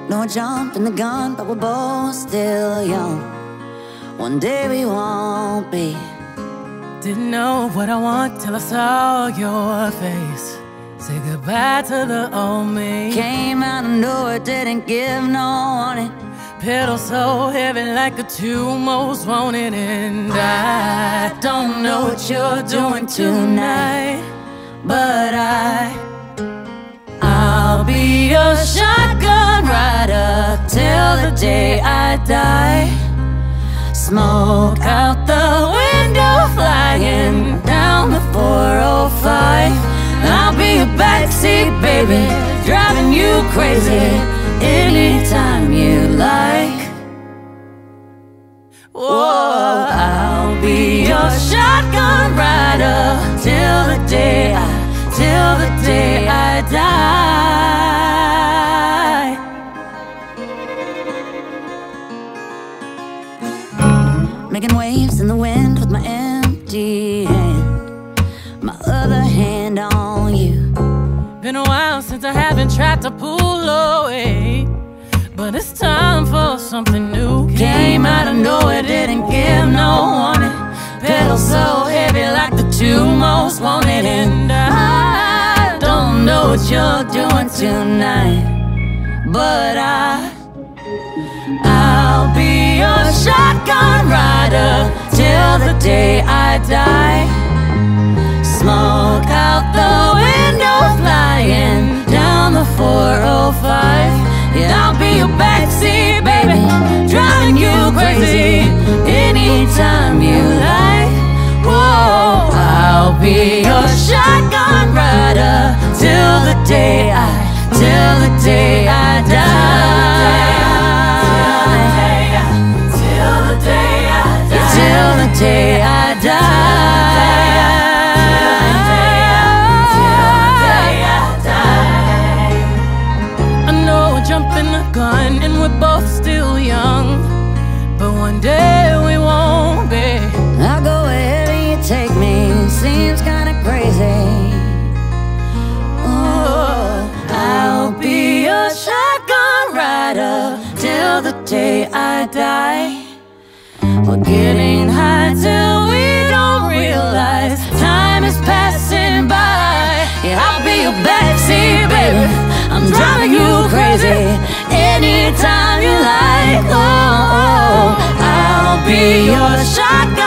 No jumping the gun, but we're both still young. One day we won't be. Didn't know what I want till I saw your face. Say goodbye to the old me. Came out of nowhere, didn't give no warning. Pedal so heavy like the two most wanted. And I don't know what you're doing tonight, but I'll be your shotgun rider till the day I die. Smoke out the window, flying down the 405. I'll be your backseat baby, driving you crazy anytime you like. Whoa, I'll be your shotgun rider till the day I die. Making waves in the wind with my empty hand, my other hand on you. Been a while since I haven't tried to pull away, but it's time for something new. Came out of nowhere, didn't give no warning. Pedal so heavy like the two most wanted. And I don't know what you're doing tonight, but I'll be your shotgun rider till the day I die. Smoke out the window, flying down the 405. Yeah, I'll be your backseat baby, driving you crazy anytime you like. Whoa, I'll be your shotgun rider till the day I die. Till the day I die. I know we're jumping the gun and we're both still young, but one day we won't be. I'll go wherever you take me, seems kinda crazy. Oh, I'll be your shotgun rider till the day I die. We're getting high till we don't realize time is passing by. Yeah, I'll be your backseat baby, I'm driving you crazy anytime you like. Oh, I'll be your shotgun